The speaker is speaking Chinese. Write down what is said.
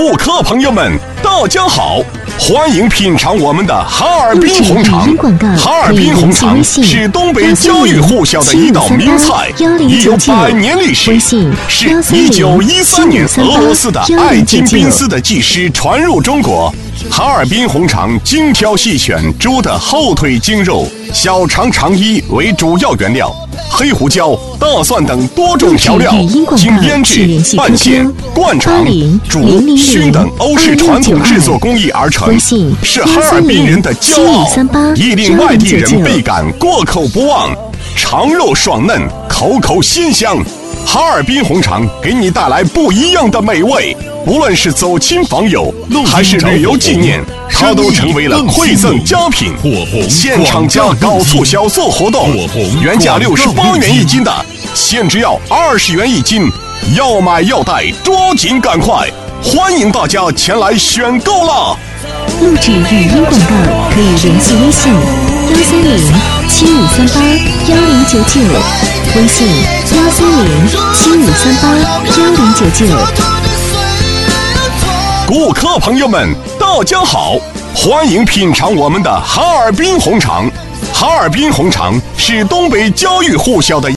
顾客朋友们，大家好，欢迎品尝我们的哈尔滨红肠。哈尔滨红肠是东北家喻户晓的一道名菜，已有100年历史，是1913年俄罗斯的爱金宾斯的技师传入中国。哈尔滨红肠精挑细选猪的后腿精肉、小肠肠衣为主要原料，黑胡椒、大蒜等多种调料经腌制、拌馅、灌肠、煮、熏等欧式传统制作工艺而成，是哈尔滨人的骄傲，亦令外地人倍感过口不忘。肠肉爽嫩，口口鲜香。哈尔滨红肠给你带来不一样的美味，无论是走亲访友还是旅游纪念，它都成为了馈赠佳品。现厂家搞促销做活动，原价68元一斤的，现只要20元一斤，要买要带，抓紧赶快！欢迎大家前来选购啦！ 录制语音广告可以联系微信13075381099，微信13075381099。 顾客朋友们，大家好，欢迎品尝我们的哈尔滨红肠。哈尔滨红肠是东北家喻户晓的